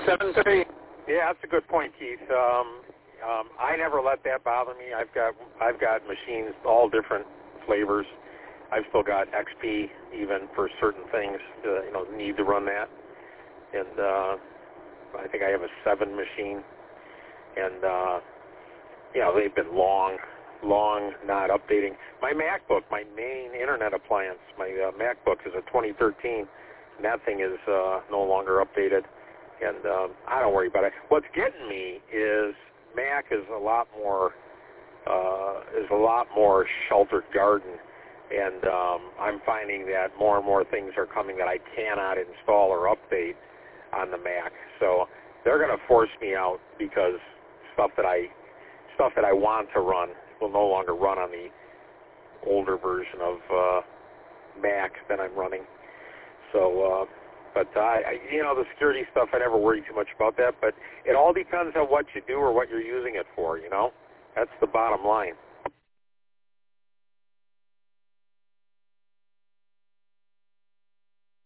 7.3. Yeah, that's a good point, Keith. I never let that bother me. I've got machines, all different flavors. I've still got XP even for certain things, need to run that. And I think I have a 7 machine. And, they've been long not updating. My MacBook, my main internet appliance, my MacBook is a 2013, and that thing is no longer updated. And I don't worry about it. What's getting me is Mac is a lot more sheltered garden, and I'm finding that more and more things are coming that I cannot install or update on the Mac. So they're going to force me out because stuff that I want to run will no longer run on the older version of Mac that I'm running. So, but the security stuff, I never worry too much about that. But it all depends on what you do or what you're using it for. That's the bottom line.